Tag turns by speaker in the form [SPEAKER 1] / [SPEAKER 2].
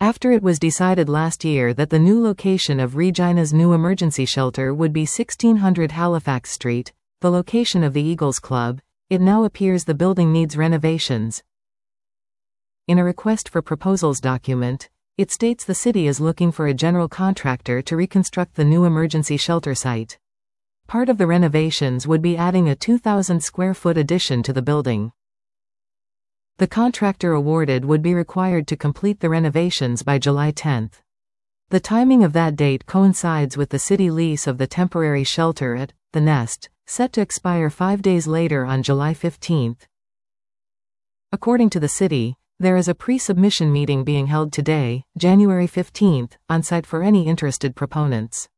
[SPEAKER 1] After it was decided last year that the new location of Regina's new emergency shelter would be 1600 Halifax Street, the location of the Eagles Club, it now appears the building needs renovations. In a request for proposals document, it states the city is looking for a general contractor to reconstruct the new emergency shelter site. Part of the renovations would be adding a 2,000 square foot addition to the building. The contractor awarded would be required to complete the renovations by July 10. The timing of that date coincides with the city lease of the temporary shelter at The Nest, set to expire 5 days later on July 15. According to the city, there is a pre-submission meeting being held today, January 15, on site for any interested proponents.